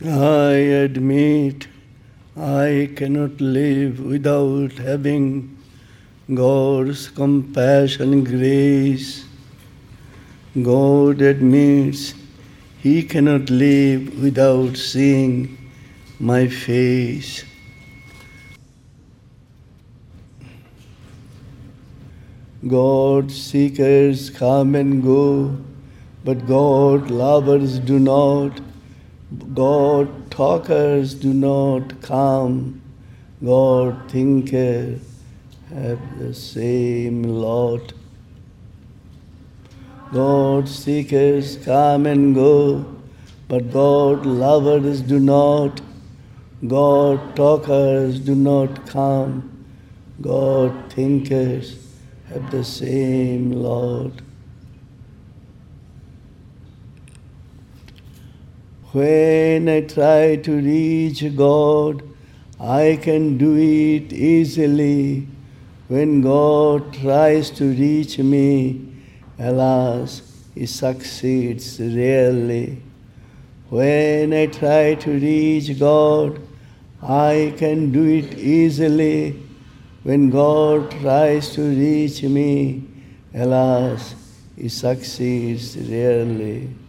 I admit I cannot live without having God's compassion and grace. God admits He cannot live without seeing my face. God seekers come and go, but God lovers do not. God talkers do not come. God thinkers have the same lot. God seekers come and go, but God lovers do not. God talkers do not come. God thinkers have the same lot. When I try to reach God, I can do it easily. When God tries to reach me, alas, He succeeds rarely. When I try to reach God, I can do it easily. When God tries to reach me, alas, He succeeds rarely.